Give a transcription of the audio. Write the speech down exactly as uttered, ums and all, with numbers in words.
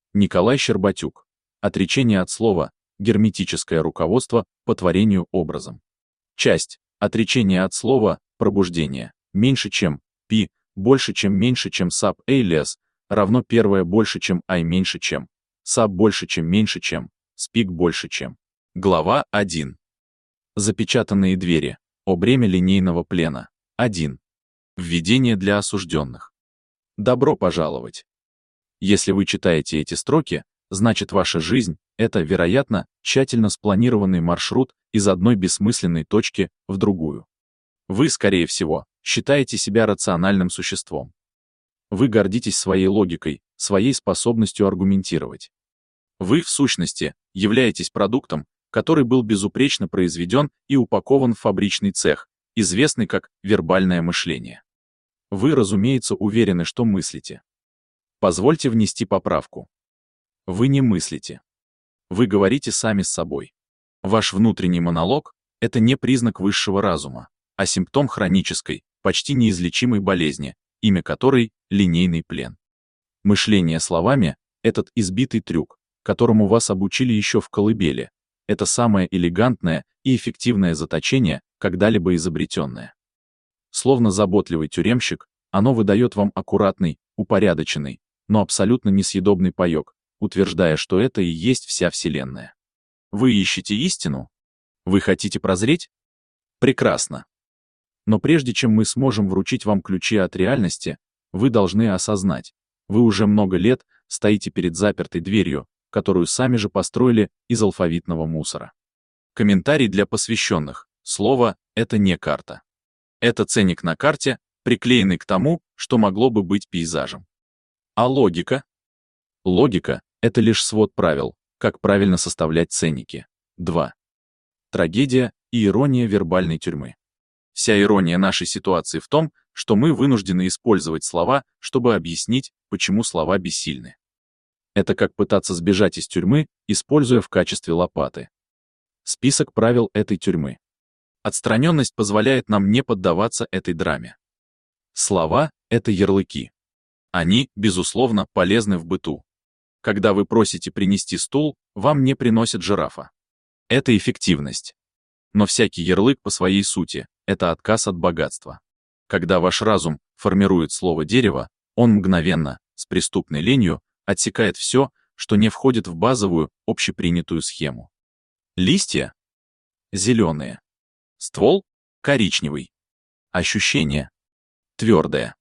Николай Щербатюк. Отречение от слова, герметическое руководство по творению образом. Часть. Отречение от слова, пробуждение, меньше чем, пи, больше чем меньше чем саб эйлиас, равно первое больше чем ай меньше чем, саб больше чем меньше чем, спик больше чем. Глава один. Запечатанные двери. О бремя линейного плена. один. Введение для осужденных. Добро пожаловать. Если вы читаете эти строки, значит ваша жизнь — это, вероятно, тщательно спланированный маршрут из одной бессмысленной точки в другую. Вы, скорее всего, считаете себя рациональным существом. Вы гордитесь своей логикой, своей способностью аргументировать. Вы, в сущности, являетесь продуктом, который был безупречно произведен и упакован в фабричный цех, известный как вербальное мышление. Вы, разумеется, уверены, что мыслите. Позвольте внести поправку. Вы не мыслите. Вы говорите сами с собой. Ваш внутренний монолог — это не признак высшего разума, а симптом хронической, почти неизлечимой болезни, имя которой — линейный плен. Мышление словами — этот избитый трюк, которому вас обучили еще в колыбели, это самое элегантное и эффективное заточение, когда-либо изобретенное. Словно заботливый тюремщик, оно выдает вам аккуратный, упорядоченный, но абсолютно несъедобный паёк, утверждая, что это и есть вся Вселенная. Вы ищете истину? Вы хотите прозреть? Прекрасно. Но прежде чем мы сможем вручить вам ключи от реальности, вы должны осознать, вы уже много лет стоите перед запертой дверью, которую сами же построили из алфавитного мусора. Комментарий для посвященных. Слово — это не карта. Это ценник на карте, приклеенный к тому, что могло бы быть пейзажем. А логика? Логика — это лишь свод правил, как правильно составлять ценники. два. Трагедия и ирония вербальной тюрьмы. Вся ирония нашей ситуации в том, что мы вынуждены использовать слова, чтобы объяснить, почему слова бессильны. Это как пытаться сбежать из тюрьмы, используя в качестве лопаты. Список правил этой тюрьмы. Отстраненность позволяет нам не поддаваться этой драме. Слова — это ярлыки. Они, безусловно, полезны в быту. Когда вы просите принести стул, вам не приносят жирафа. Это эффективность. Но всякий ярлык по своей сути — это отказ от богатства. Когда ваш разум формирует слово «дерево», он мгновенно, с преступной ленью, отсекает все, что не входит в базовую, общепринятую схему. Листья — зеленые. Ствол — коричневый. Ощущение — твердое.